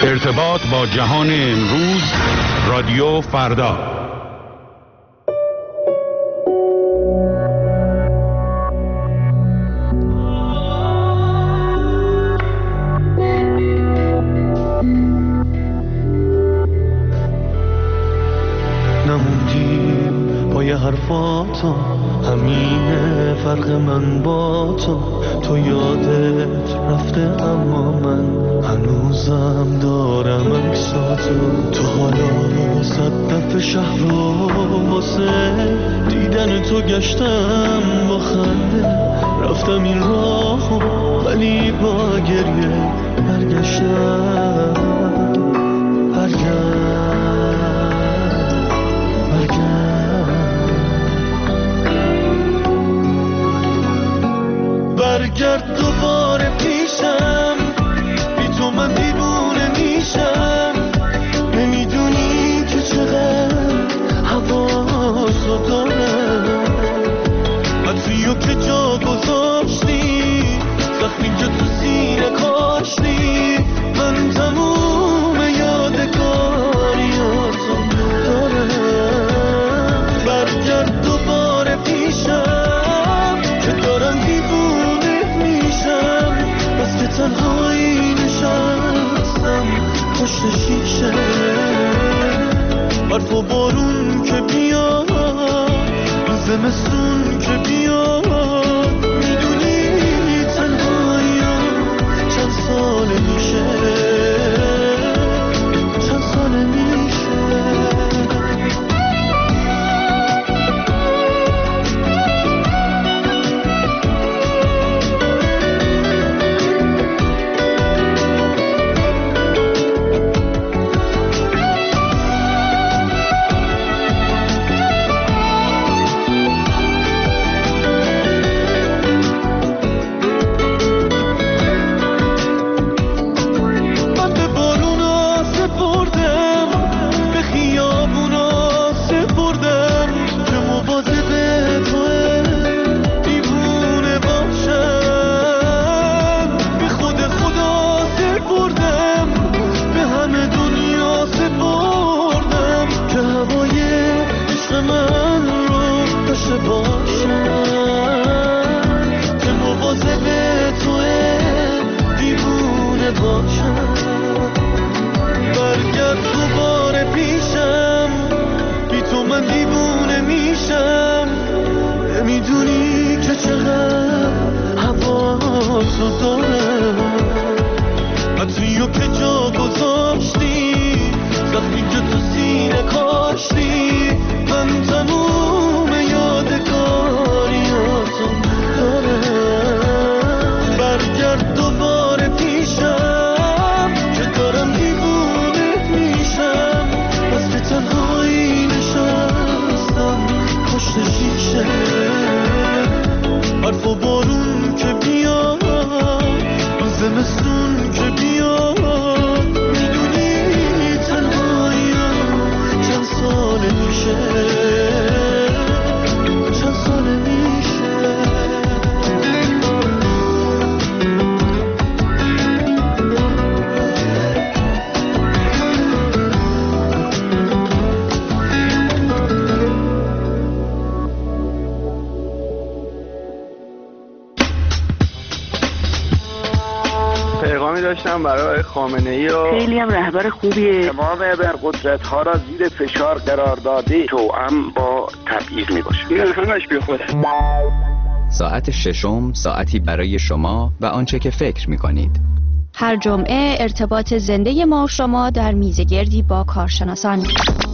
ارتباط با جهان امروز، رادیو فردا. نموندیم با یه حرفاتو، همینه فرق من با تو یادت رفته اما من هنوزم دارم عکساتو. تو حالا 100 دفعه شهر رو واسه دیدن تو گشتم، با خنده رفتم این راهو ولی با گریه برگشتم. برگرد دوباره پیشم، بی تو من دیوونه میشم. نمیدونی که چقدر حواسو دارم، عطریو که جا گذاشتی، زخمی که تو سینه کاشتی. من تموم یادگاریاتو دارم. برگرد دوباره پیشم که دارم دیوونه میشم. بس که تنهایی نشستم پشت شیشه، برف و بارون که بیاد، این زمستون که بیاد. میدونی تنهاییم چند ساله میشه، چند ساله میشه. برای خامنه‌ای و خیلی هم رهبر خوبیه. تمام ابرقدرت‌ها را زیر فشار قرار داده، توأم با تبعیض میباشه. این همش بیخوده. ساعت ششم، ساعتی برای شما و آنچه که فکر می‌کنید. هر جمعه ارتباط زنده ما و شما در میزگردی با کارشناسان.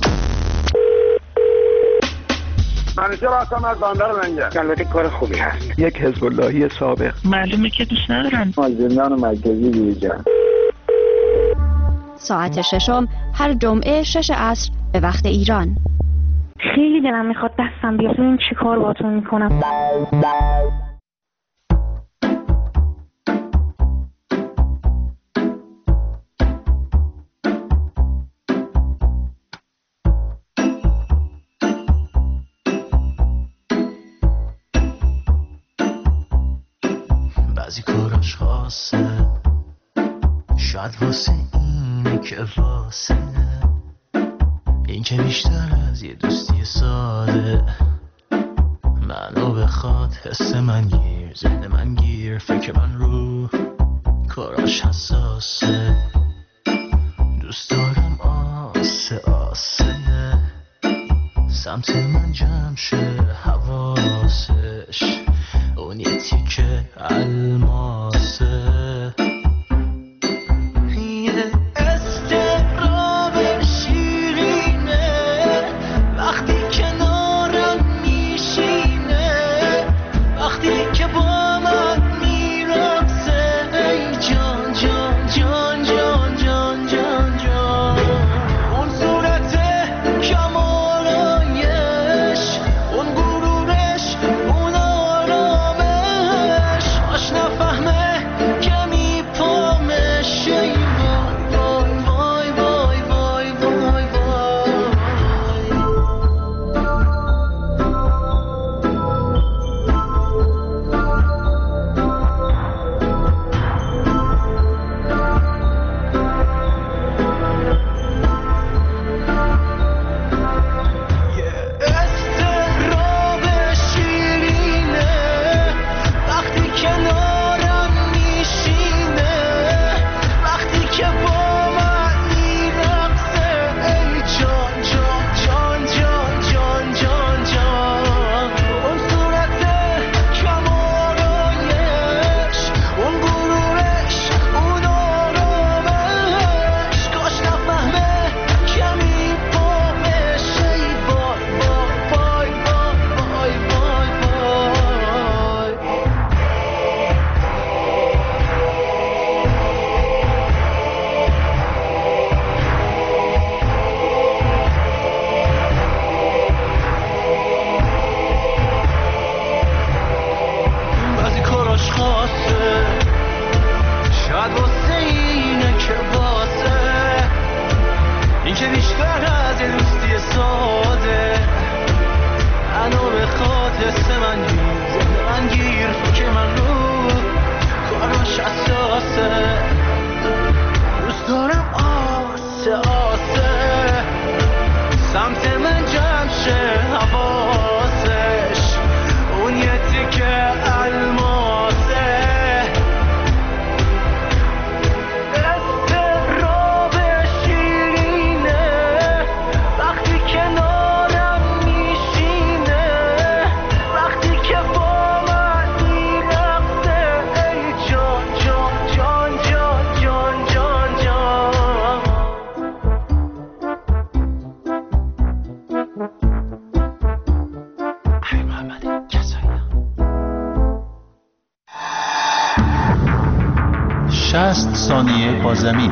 منیجر هستم از بندر لنگر. البته کار خوبی هست. یک حزب اللهی سابق. معلومه که دوست ندارن. زندان مرکزی دیجا. ساعت ششم هر جمعه 6 عصر به وقت ایران. خیلی دلم میخواد دستم بیاد ببین چی کار باهاتون میکنم. بعضی کاراش خاصه، شاید واسه این اینه که واسه این که بیشتر از یه دوستی ساده منو بخواد حس من گیر ذهن من گیر فکر من رو کاراش حساسه دوست دارم آسه آسه سمت من جمع شه حواسش اون یه تیکه الماسه زمین.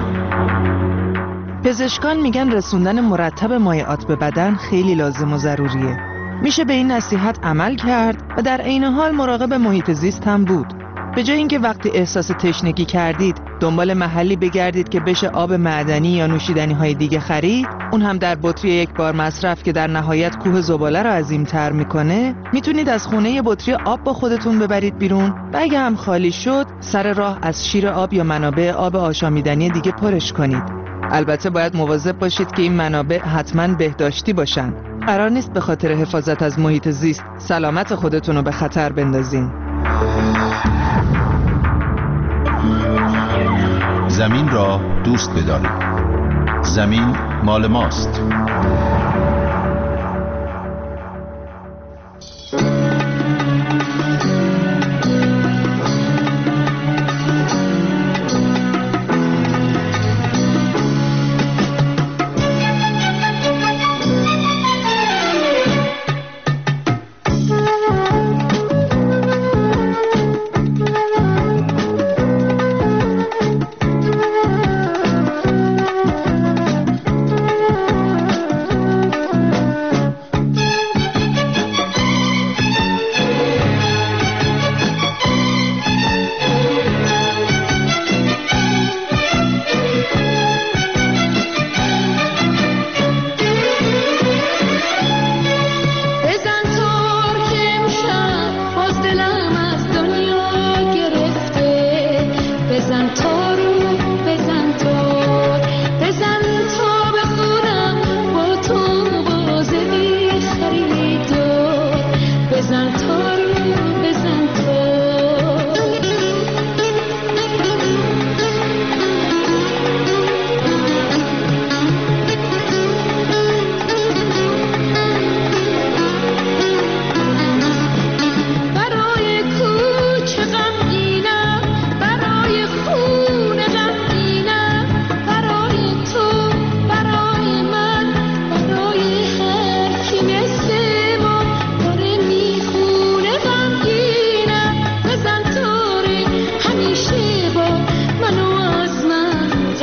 پزشکان میگن رسوندن مرتب مایعات به بدن خیلی لازم و ضروریه. میشه به این نصیحت عمل کرد و در عین حال مراقب محیط زیست هم بود. به جای اینکه وقتی احساس تشنگی کردید دنبال محلی بگردید که بشه آب معدنی یا نوشیدنی های دیگه خرید، اون هم در بطری یک بار مصرف که در نهایت کوه زباله رو عظیم‌تر میکنه، میتونید از خونه یه بطری آب با خودتون ببرید بیرون و اگه هم خالی شد سر راه از شیر آب یا منابع آب آشامیدنی دیگه پرش کنید. البته باید مواظب باشید که این منابع حتما بهداشتی باشن. قرار نیست به خاطر حفاظت از محیط زیست سلامت خودتون رو به خطر بندازین. زمین را دوست بدارید. زمین مال ماست.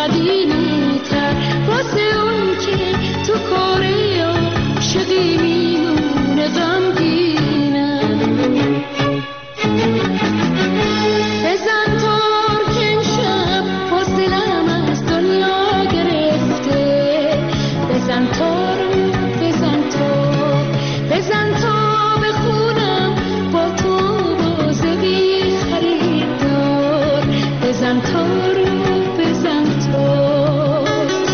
قدیمی تر واسه اون که تو کاری عاشقی میمونه غمگینم. بزن تار که امشب حوصله‌ام از دنیا گرفته. بزن تارو بزن تار بزن تا بخونم با تو باز بی خریدار. بزن تارو بزن تار.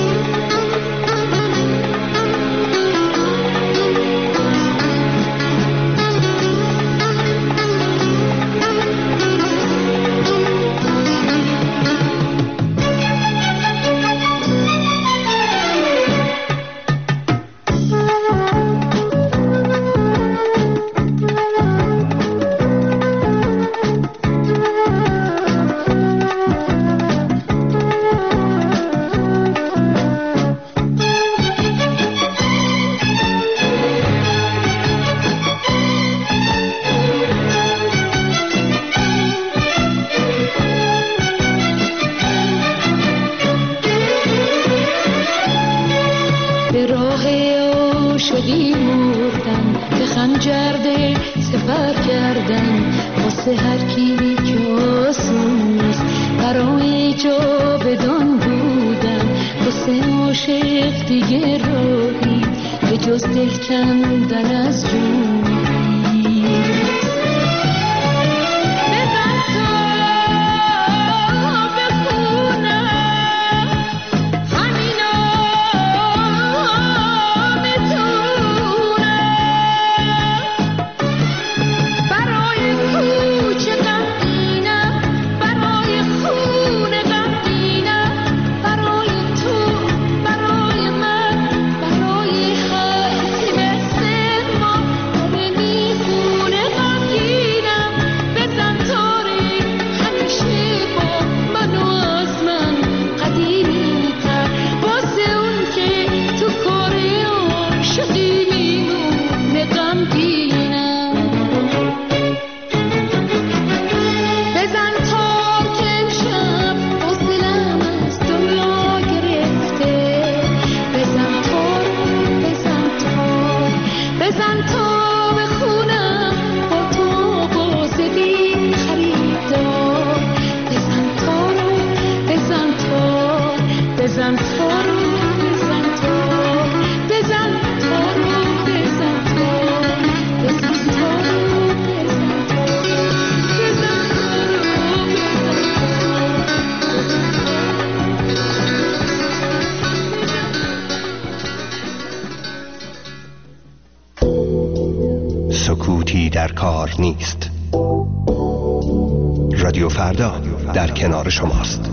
به راه عاشقی مردم به خنجر سفر کردم واسه هر کی که آسون نیست برای جاودان بودم. واسه عاشق دیگه راهی به جز دل کندن از جون نیست. سکوتی در کار نیست. رادیو فردا در کنار شماست.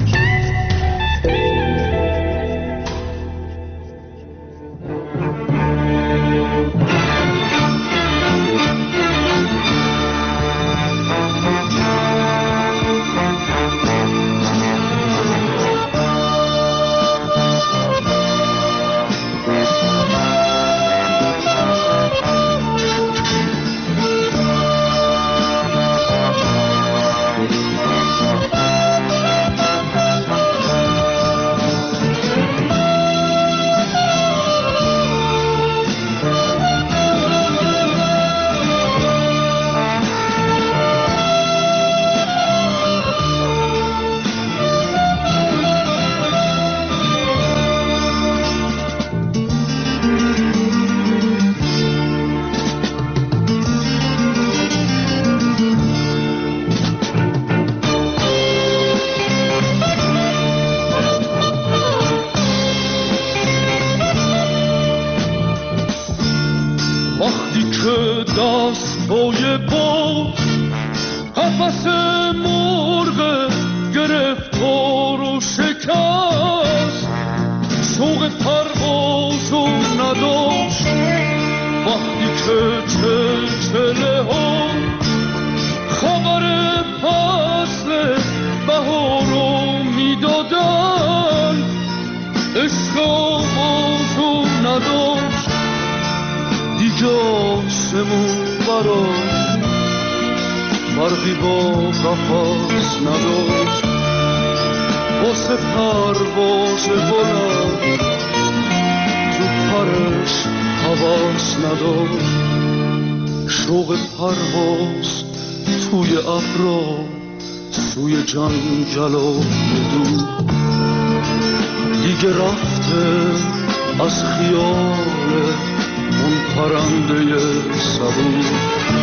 دستای باز قفس مرغ گرفتار و شکست شوق پرواز و نداشت وقتی که چلچله ها خبر فصل بهار رو میدادن عشق آواز و نداشت دیگه آسمون برای فرقی با قفس نداشت واسه پرواز بلند تو پرش حواس نداشت، شوق پرواز توی ابرا سوی جنگل و دور دیگه رفته از خیال اون پرنده صبور.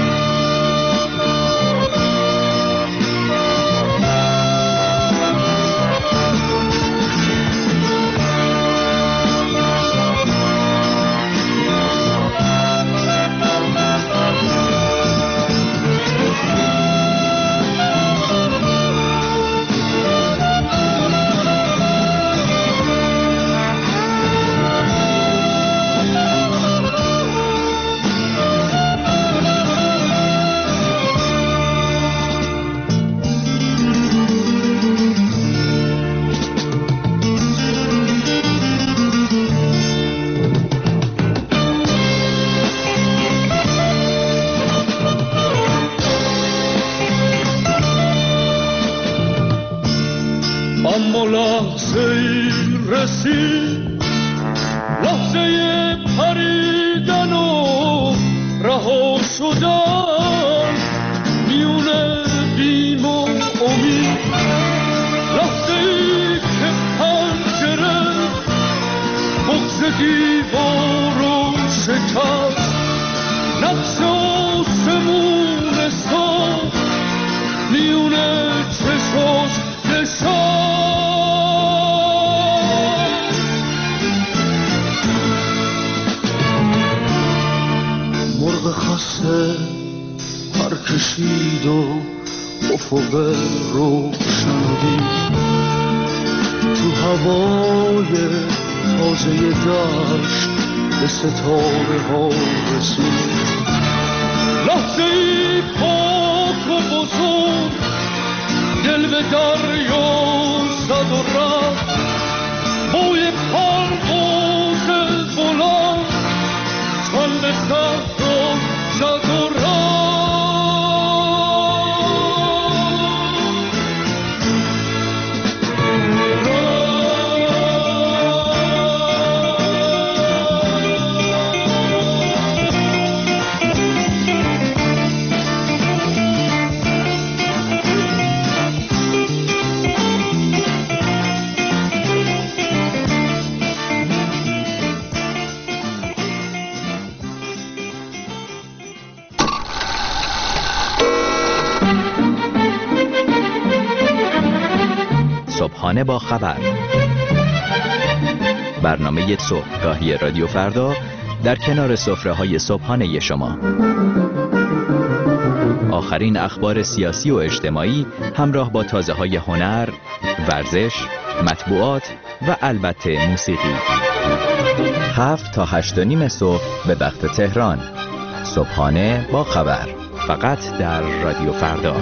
اما لحظه رسید، لحظه پریدن و رها شدن میونه بیم و امید، لحظه که پنجره بغض دیوار رو شکست، نقش آسمون ساخت میونه چشاش نشست. مرغ خسته پر کشید و افق روشنی تو هوای تازه دشت به ستاره ها رسید، لحظه پاک و بزرگ دل به دریا زد و رفت، بوی پرواز بلند تن به صحرا زد و رفت. صبحانه با خبر، برنامه صبحگاهی رادیو فردا در کنار سفره‌های صبحانه شما. آخرین اخبار سیاسی و اجتماعی همراه با تازه‌های هنر، ورزش، مطبوعات و البته موسیقی. 7 تا 8:30 صبح به وقت تهران. صبحانه با خبر، فقط در رادیو فردا.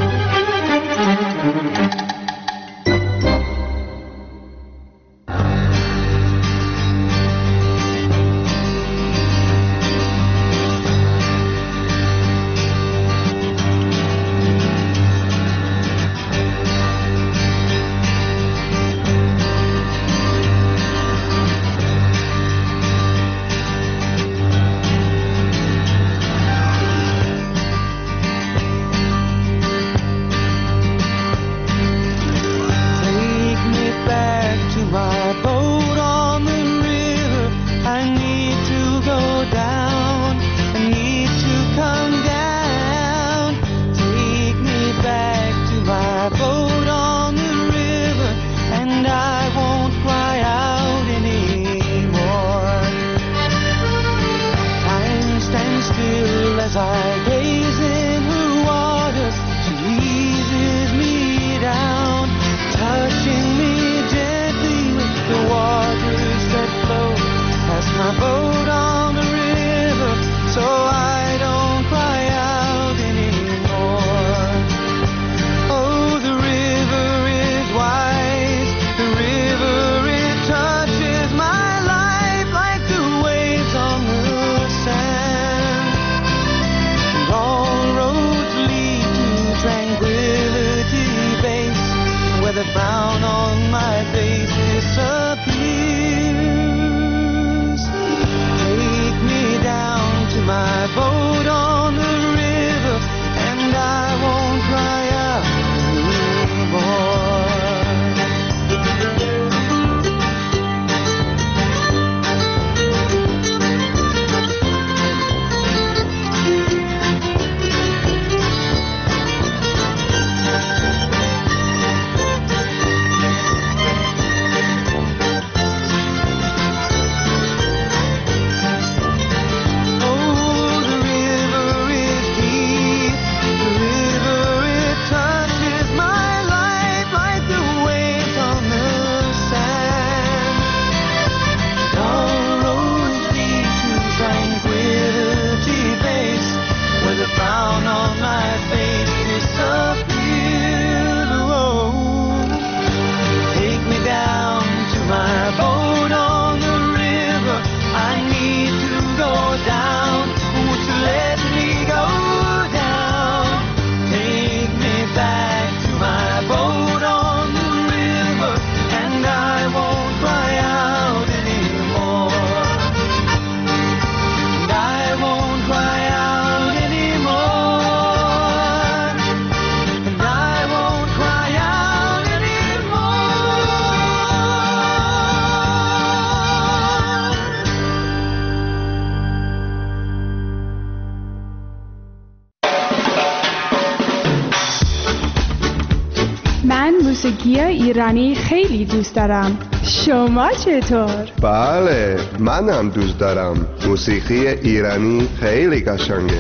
موسیقی ایرانی خیلی دوست دارم. شما چطور؟ بله، منم دوست دارم. موسیقی ایرانی خیلی قشنگه.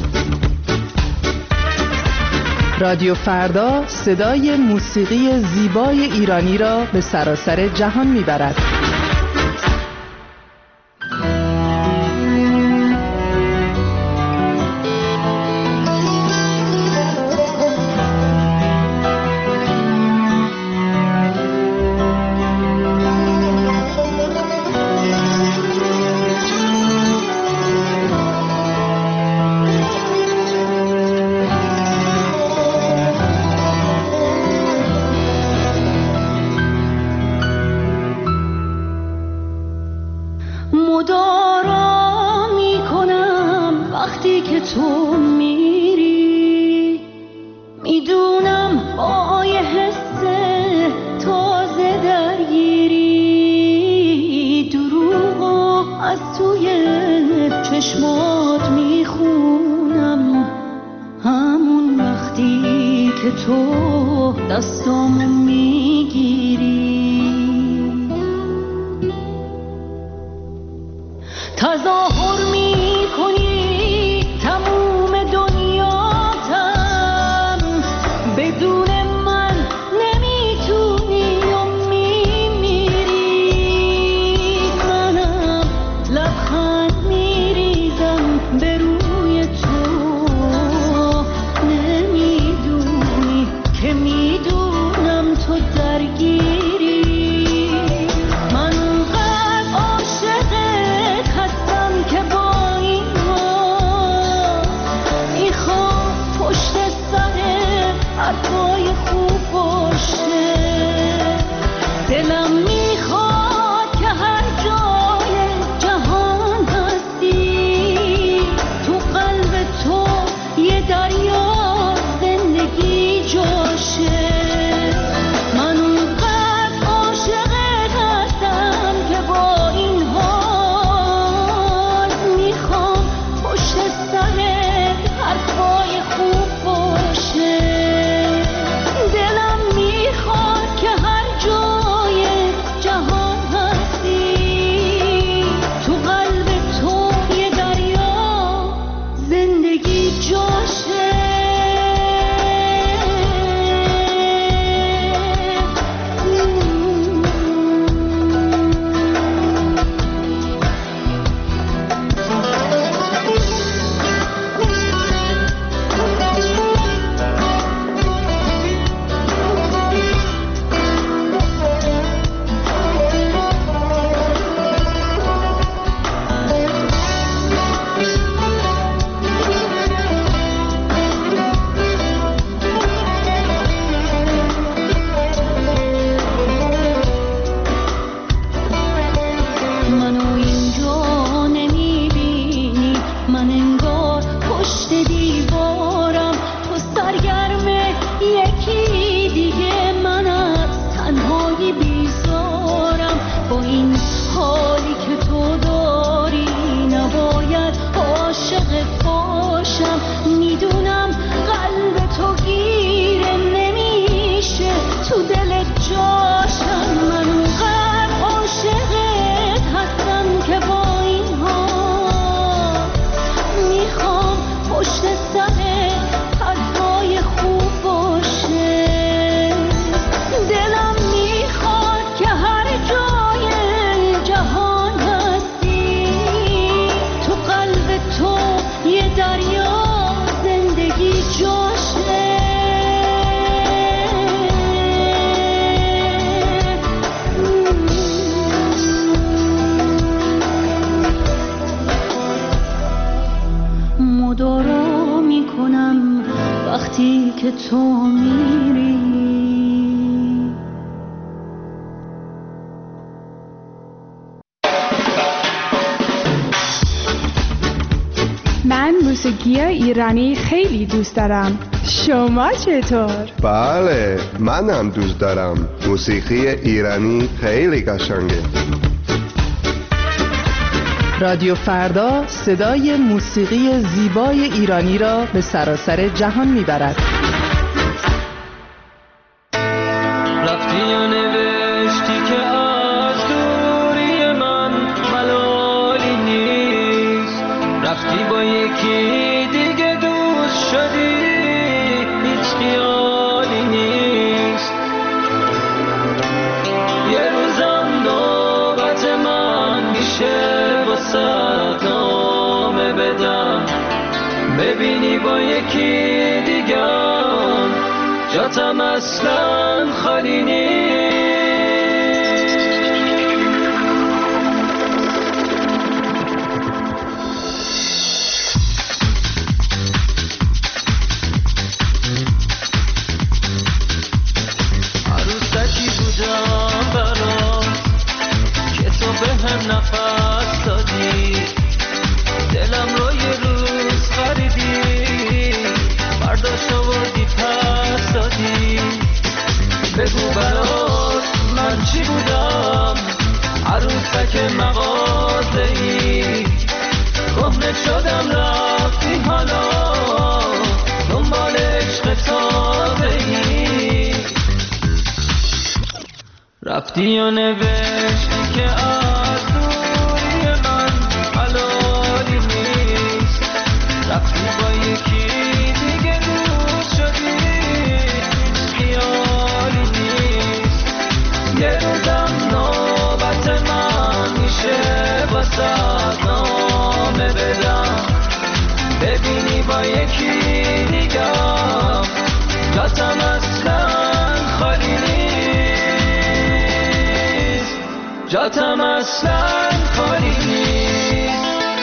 رادیو فردا صدای موسیقی زیبای ایرانی را به سراسر جهان میبرد. موسیقی ایرانی خیلی دوست دارم. شما چطور؟ بله، منم دوست دارم. موسیقی ایرانی خیلی قشنگه. رادیو فردا صدای موسیقی زیبای ایرانی را به سراسر جهان میبرد. رفتی ببینی با یکی دیگم جاتم اصلا خالی نیست. عروسکی بودم برات که تو به هم نفس دادی، دلم رو یه روز خریدی، برداشت آوردی پس دادی. بگو برات من چی بودم، عروسک مغازه‌ای، کهنه شدم رفتی حالا دنبال عشق تازه‌ای. رفتی و نوشتی که از دوری من حلالی نیست، رفتی با یکی دیگه روز شدی، خیالی نیست. یه روزم نوبت من میشه واسه نامه بدم، ببینی با یکی دیگم جاتم اصلا خالی نیست، جاتم اصلا خالی نیست.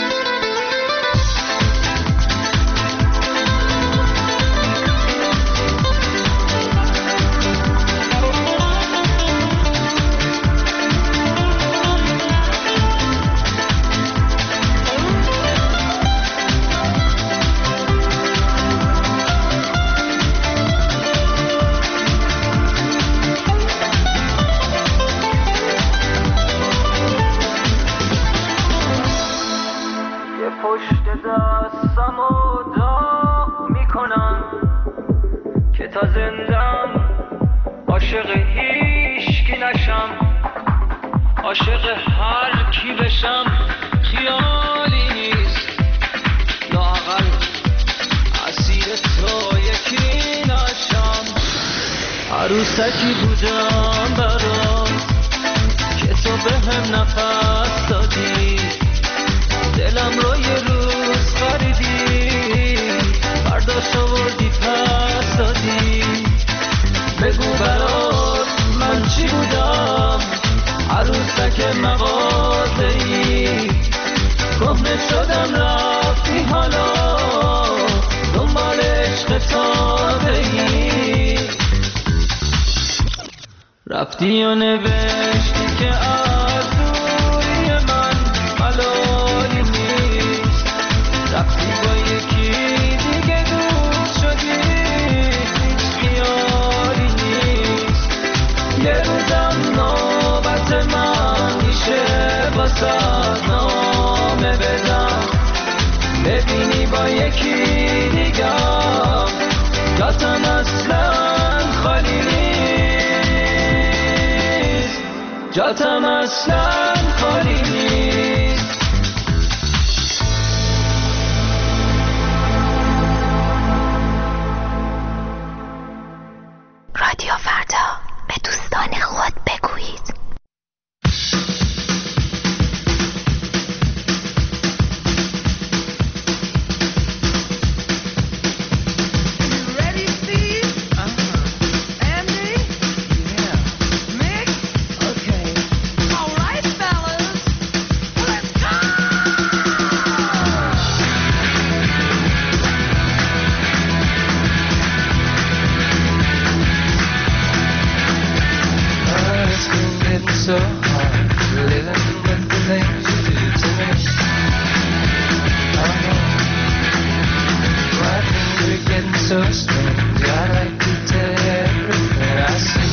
پشت دستم و داغ میکنم که تا زندم عاشق هیچکی نشم، عاشق هر کی بشم خیالی نیست، لااقل اسیر تو یکی نشم. عروسکی بودم برات که تو به هم نفس دادی، دلم رو یه روز خریدی، برداشت آوردی پس دادی. بگو برات من چی بودم، عروسک مغازه‌ای، کهنه شدم رفتی حالا دنبال عشق تازه‌ای. رفتی و نوشتی که از دوری من حلالی نیست، رفتی با یکی دیگه دوست شدی، هیچ خیالی نیست. یه روزم نوبت من میشه واسه نامه بدم، ببینی با یکی دیگم جاتم اصلا خالی نیست، جاتم اصلا خالی نیست. رادیو فردا، به دوستان خود بگویید. So hard living with the things you do to me. I know why things are getting so strange. I like to tell you everything I see.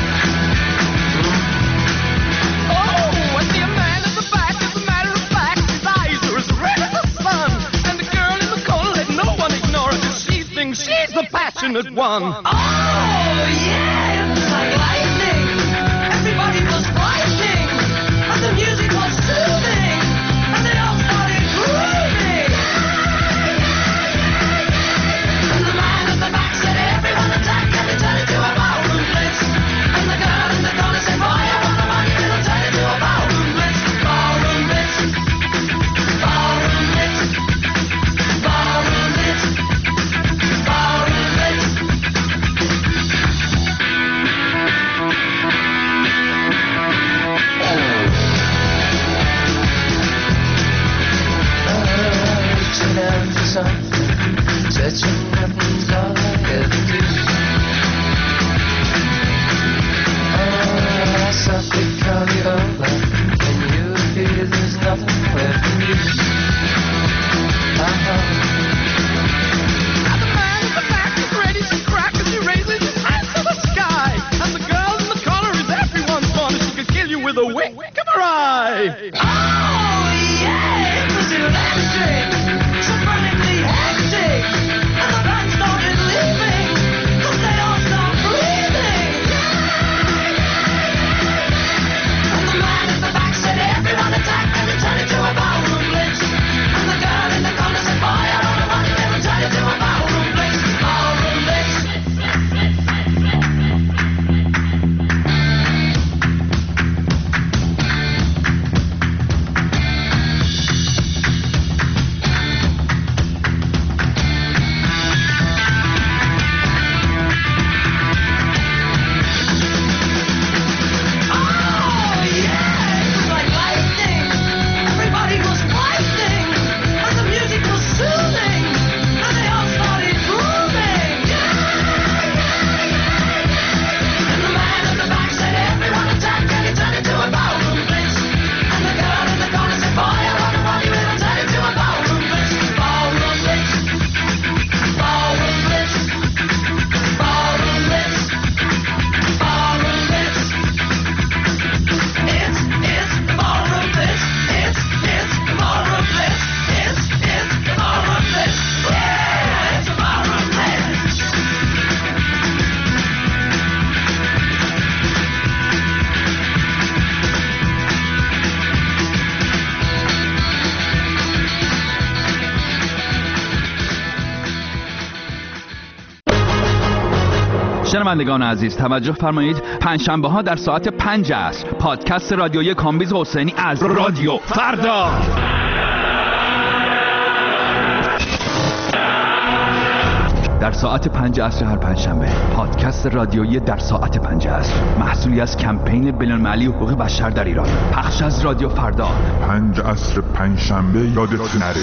Oh, I see a man in the back. As a matter of fact, his eyes are as red as the sun, and the girl in the corner, let no one ignore her, 'cause she thinks she's the passionate one. Oh yeah, it's like lightning. Everybody was fighting, and the music was soothing, and they all started grooving. And the man at the back said, everyone attack, and they turned it to a ballroom blitz. And the girl in the corner said, boy, I want the money, and they'll turn it to a ballroom blitz. Ballroom blitz, ballroom blitz, ballroom blitz. something. Touching nothing's all I ever do. Oh, I softly call you over. When you appear, there's nothing left for you. And the man in the back is ready to crack as he raises his hands to the sky. And the girl in the corner is everyone's corner. She could kill you with a wink of her eye. Oh, yeah, it was electric, so frantically hectic. And the band started leaving, 'cause they all stopped breathing. And the man in the back said, everyone attack, and it turned into a ballroom blitz. And the girl in the corner said, boy, I don't know what it ever turned into a ballroom blitz. Ballroom blitz. شنوندگان عزیز توجه فرمایید، پنجشنبه ها در ساعت 5 عصر پادکست رادیویی کامبیز حسینی از رادیو فردا در ساعت 5 عصر هر پنجشنبه. پادکست رادیویی در ساعت 5 عصر محصولی از کمپین بین‌المللی حقوق بشر در ایران، پخش از رادیو فردا. 5 عصر پنجشنبه یادتون نره.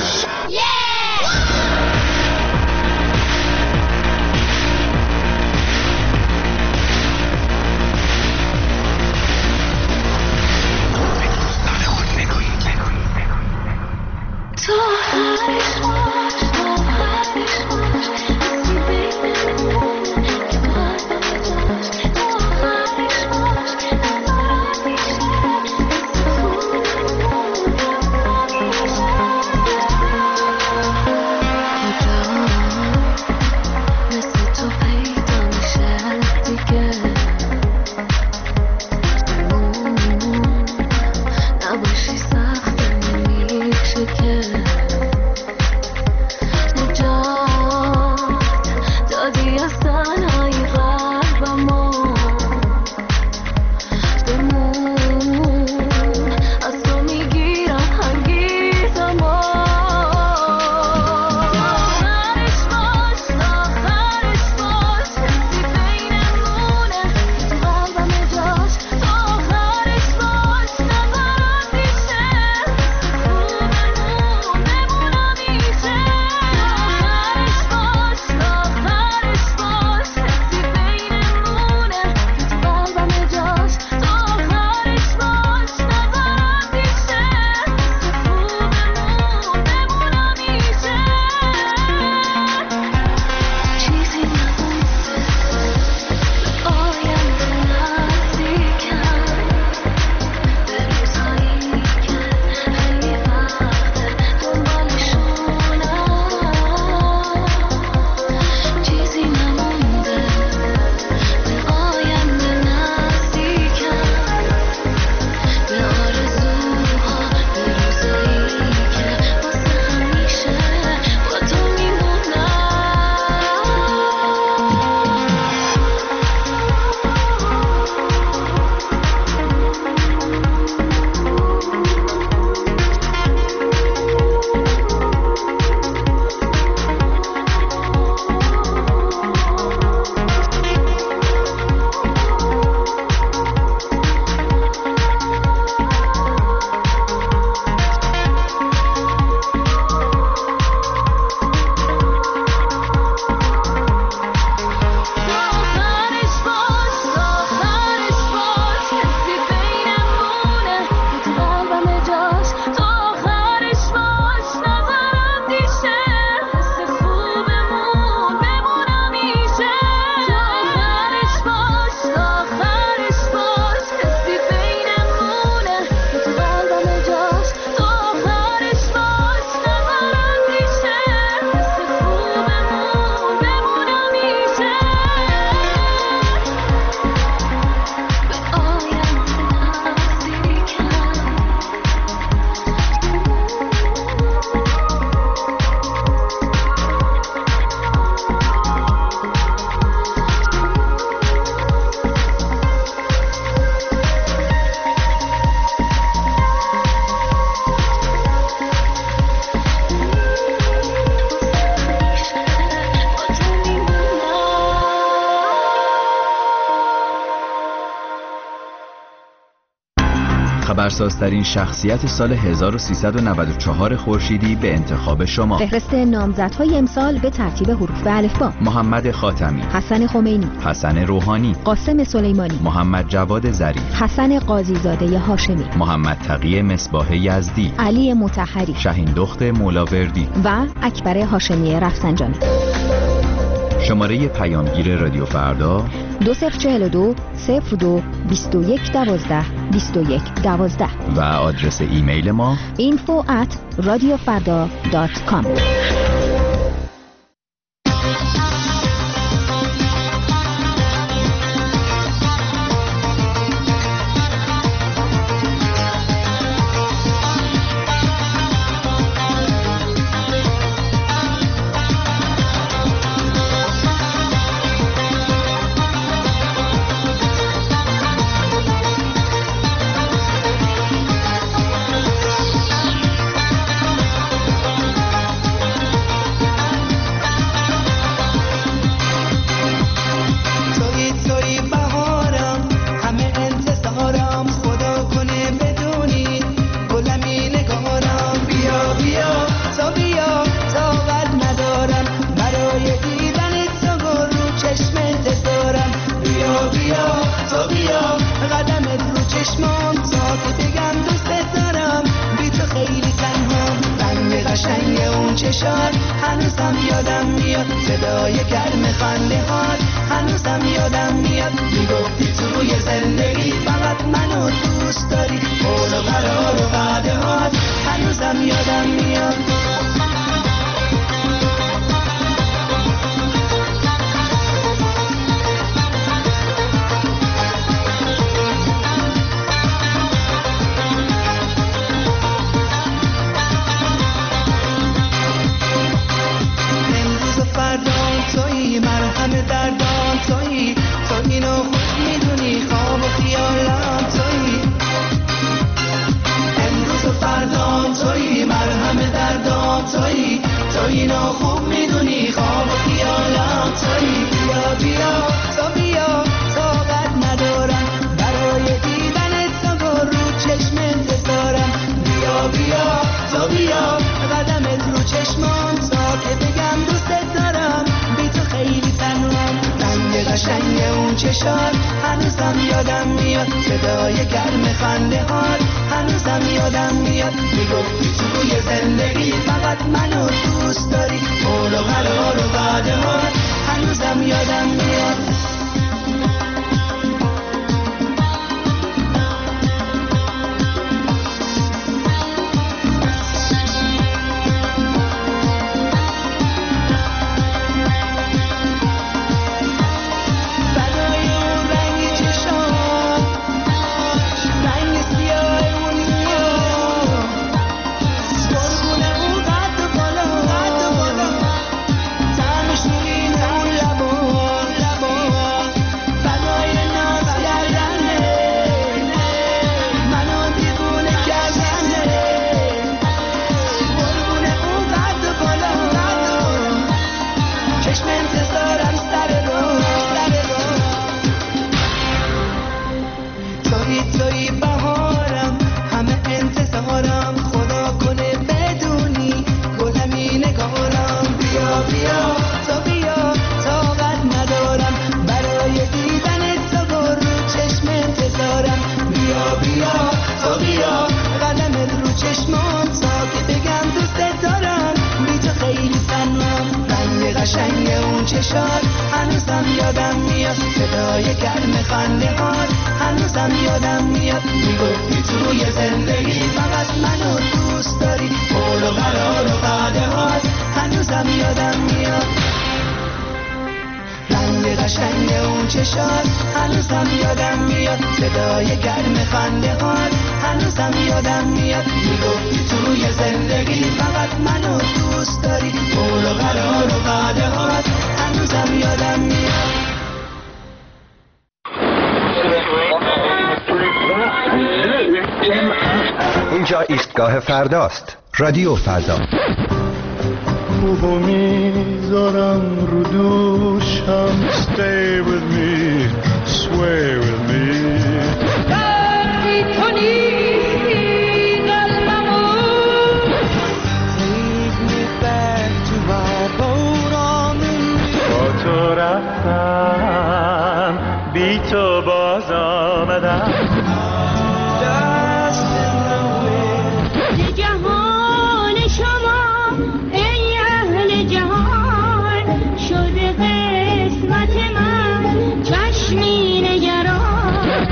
حساس‌ترین شخصیت سال 1394 خورشیدی به انتخاب شما. فهرست نامزدهای امسال به ترتیب حروف الفبا: محمد خاتمی، حسن خمینی، حسن روحانی، قاسم سلیمانی، محمد جواد ظریف، حسن قاضیزاده هاشمی، محمد تقی مصباح یزدی، علی مطهری، شهین دخت مولاوردی و اکبر هاشمی رفسنجانی. شماره پیامگیر رادیو فردا 2042 02 21 12 21 12 و آدرس ایمیل ما info@radiofarda.com. هنوزم یادم میاد صدای گرم خنده هات، هنوزم یادم میاد میگفتی توی زندگی فقط منو دوست داری، قول و قرار و وعده هات، هنوزم یادم میاد. مرهم دردان تویی، تو اینو خوب میدونی، خواب و خیالم تویی، امروز و فردان تویی، مرهم دردان تویی، تو اینو خوب میدونی، خواب و خیالم تویی. بیا بیا تو بیا، طاقت ندارم برای دیدنت، تو رو چشم انتظارم. بیا بیا تو بیا، قدمت رو چشمان تا که بگم دوستت دارم، خیلی تنهام. رنگ قشنگ اون چشات هنوزم یادم میاد، صدای گرم خنده هات هنوزم یادم میاد، میگفتی توی زندگی فقط منو دوست داری، قول و قرار و وعده هات هنوزم یادم میاد. هنوزم یادم میاد، صدای گرم خنده هات هنوزم یادم میاد، میگفتی توی زندگی فقط منو دوست داری، قول و قرار و وعده هات هنوزم یادم میاد. رنگ قشنگ اون چشات هنوزم یادم میاد، صدای گرم خنده هات هنوزم یادم میاد، میگفتی توی زندگی فقط منو دوست داری، قول و قرار و وعده هات هنوزم یادم میاد. اینجا ایستگاه فرداست، رادیو فردا. خوبو میذارم رو دوشم، stay with me, sway with me. وقتی تو نیستی dust in the wind. جهان شما ای اهل جهان شده قسمت من چشمی نگران.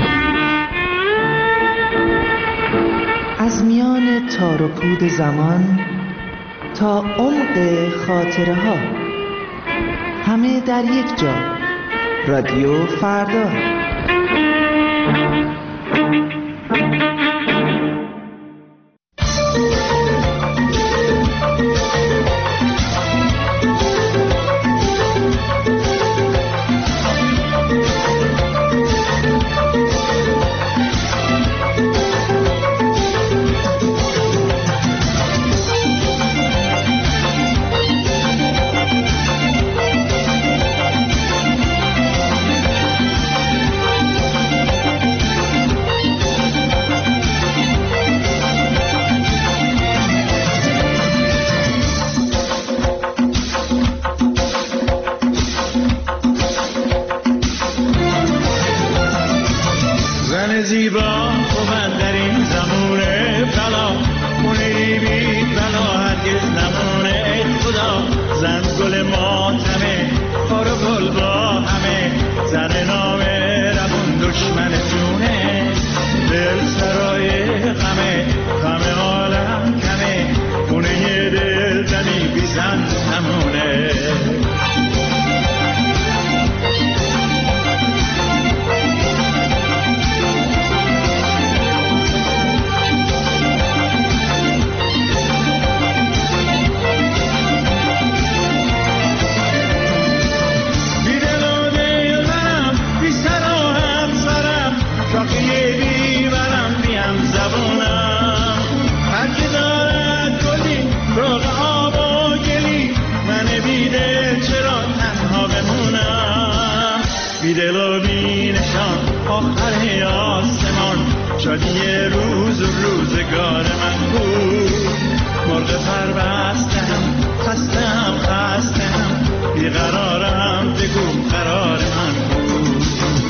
از میان تار و پود زمان تا عمق خاطره ها، همه در یک جا. رادیو فردا. زیبا بود در این زمون بلا، خونه بی بلا هرگز نمونه. ای خدا زن گل ماتمه، خار و گل با همه، زن نامه روون دشمن جونه. دل سرای غمه، غم عالم کمه، خونه دل زنی بی زن نمونه. دل و بی نشان آخر آسمان، شادی روز و روزگار من بود. مرغ پر بستم، خستم، بیقرارم، بگو قرار من بود.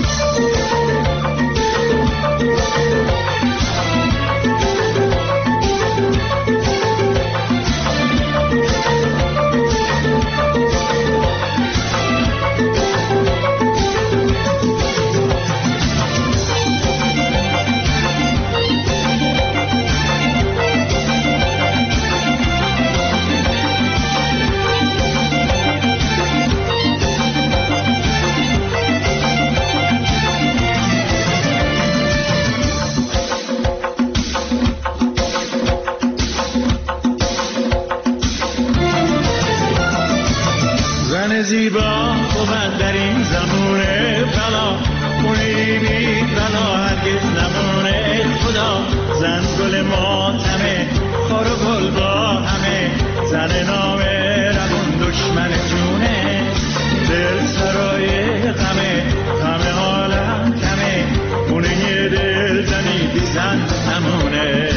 زیبا بود در این زمون بلا، خونه بی بلا هرگز نمونه. ای خدا زن گل ماتمه، خار و گل با همه، زن نامه روون دشمن جونه. دل سرای غمه، غم عالم کمه، خونه دل زنی بی زن نمونه.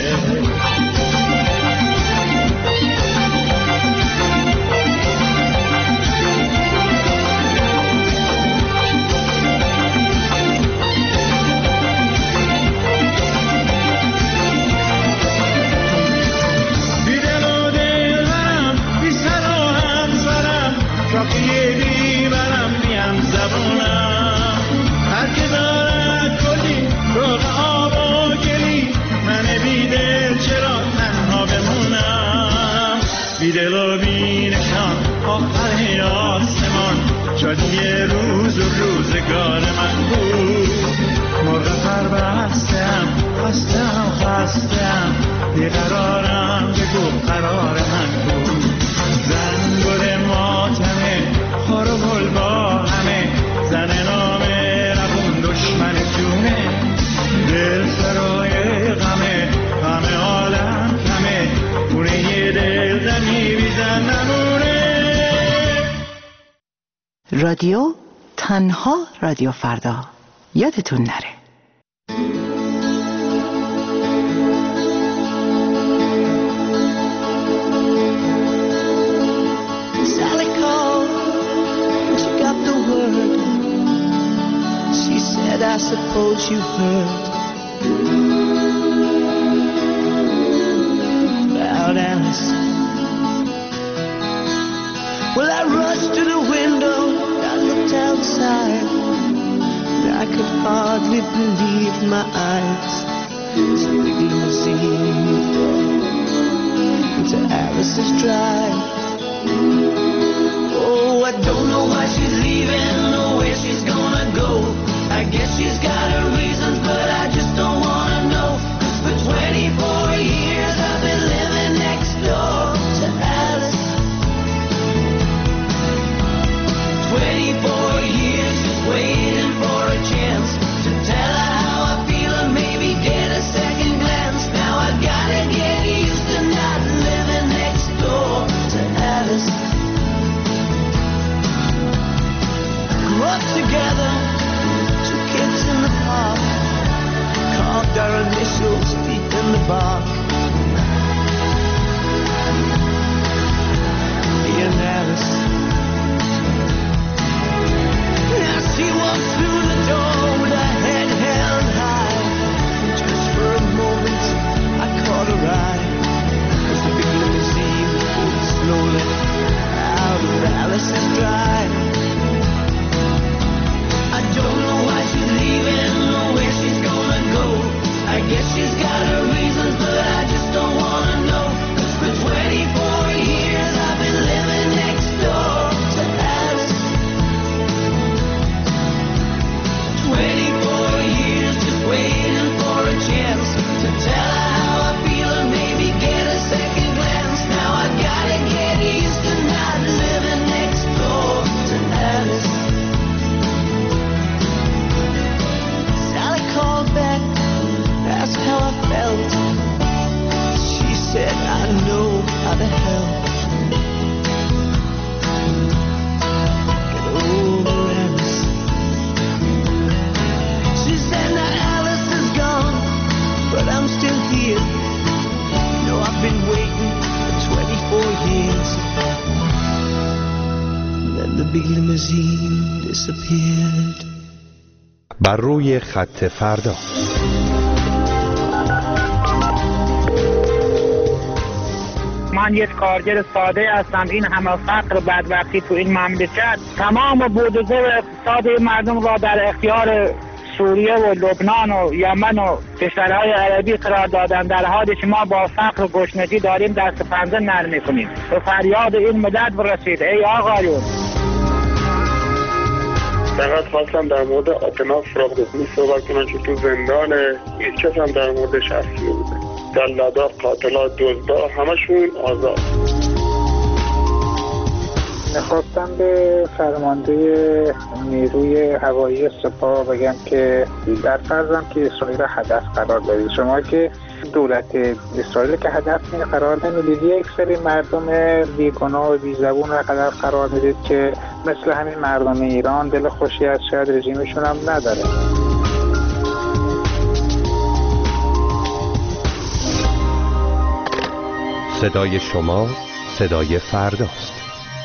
دل و بی نشان آخر آسمان، شادی روز و روزگار من بود. مرغ پر بستم، خستم، بیقرارم، بگو قرار من بود. زن گل ماتمه، خار و گل با همه، زن نامه روون دشمن جونه. دل سرای غمه، غم عالم کمه، خونه دل زنی بی زن نمونه. رادیو تنها رادیو فردا، یادتون نره. Sally called, she got the word. She said, I suppose you heard Alice. Well, I rushed to the window, I looked outside, and I could hardly believe my eyes. It's a big limousine into Alice's drive. Oh, I don't know why she's leaving or where she's gonna go. I guess she's got her reasons, but I just don't wanna know. 'Cause for 24 years I've been living next door to Alice. 24 years just waiting for a chance to tell her how I feel and maybe get a second glance. Now I gotta get used to not living next door to Alice. Grew up together, 2 kids in the park, carved our initials deep in the bark. Me and Alice. Now she walks through the door with her head held high. Just for a moment I caught her eye, as the big limousine moved slowly out of Alice's drive. I don't know why she's leaving or where she's gonna go. I guess she's got her reasons, but I just don't wanna know. 'Cause for 24 years I've been living next door to Alice. 24 years just waiting for a chance to tell her how I feel and maybe get a second glance. Now I gotta get used to not living next door to Alice. Sally called back, asked how I felt. She said I know how to help. Get over Alice. She said that Alice is gone, but I'm still here. You know I've been waiting for 24 years. Then the big limousine disappeared. بر روی خط فردا. من یک کارگر ساده هستم. این همه فقر و بدبختی تو این مملکت تمام بود و زور اقتصاد مردم را در اختیار سوریه و لبنان و یمن و کشورهای عربی قرار دادن، در حالی که ما با فقر و گشنگی داریم دست پنجه نرم می‌کنیم. به فریاد این ملت برسید ای آقایون. فقط خواستم در مورد آتناف فراغ‌دوستی صحبت کنم که تو زندانه، هیچ کس هم در موردش حرف نمی‌زنه. جلادها، قاتلات، دزدا همشون آزاد. میخواستم به فرمانده نیروی هوایی سپاه بگم که در فرضم که اسرائیل هدف قرار دادید، شما که دولت اسرائیل که هدف قرار نمیدید، یک سری مردم بیگناه و بیزبون رو هدف قرار میدید که مثل همین مردم ایران دل خوشی از شاید رژیمشون هم نداره. صدای شما صدای فرداست.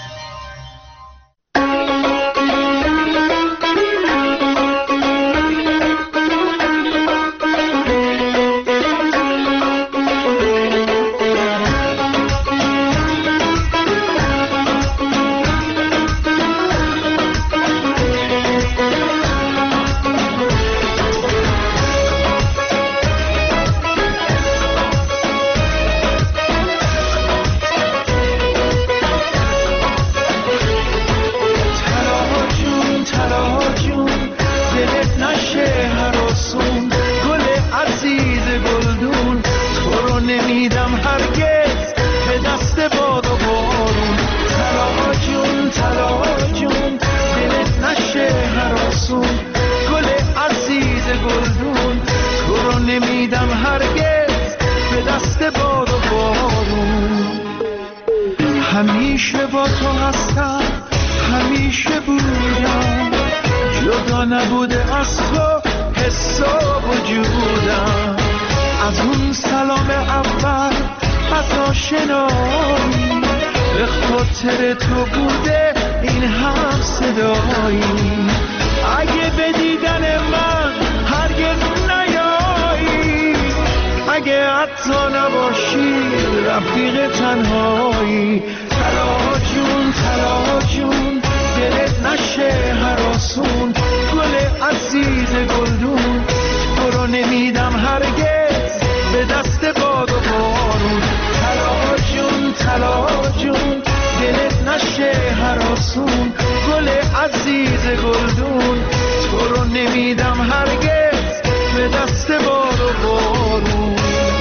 همیشه با تو هستم، همیشه بودم، جدا نبوده از تو حس و وجودم. از اون سلام اول، از آشنایی، به خاطر تو بوده این هم صدایی. اگه به دیدن من هرگز نیایی، اگه حتی نباشی رفیق تنهایی. طلا جون طلا جون دلت نشه هراسون، گل عزیز گلدون تو رو نمیدم هرگز به دست باد و بارون. طلا جون طلا جون دلت نشه هراسون، گل عزیز گلدون تو رو نمیدم هرگز به دست باد و بارون.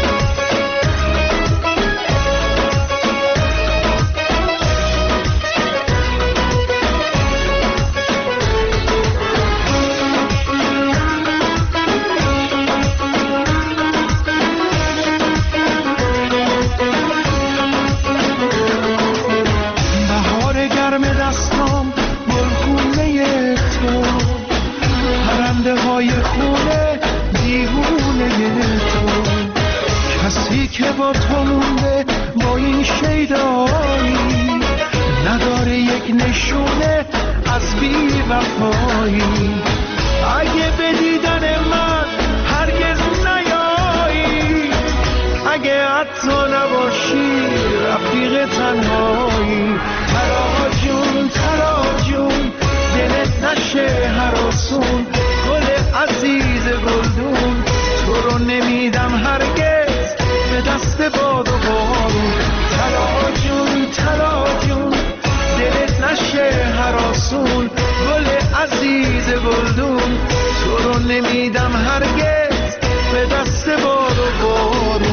که با تو مونده با این شیدایی، نداره یک نشونه از بی وفایی. اگه به دیدن من هرگز نیایی، اگه حتی نباشی رفیق تنهایی. طلا جون طلا جون دلت نشه هراسون، گل عزیز گلدون تو رو نمیدم هرگز به دست باد و بارون. طلا جون طلا جون دلت نشه هراسون، گل عزیز گلدون تو رو نمیدم هرگز به دست باد و بارون.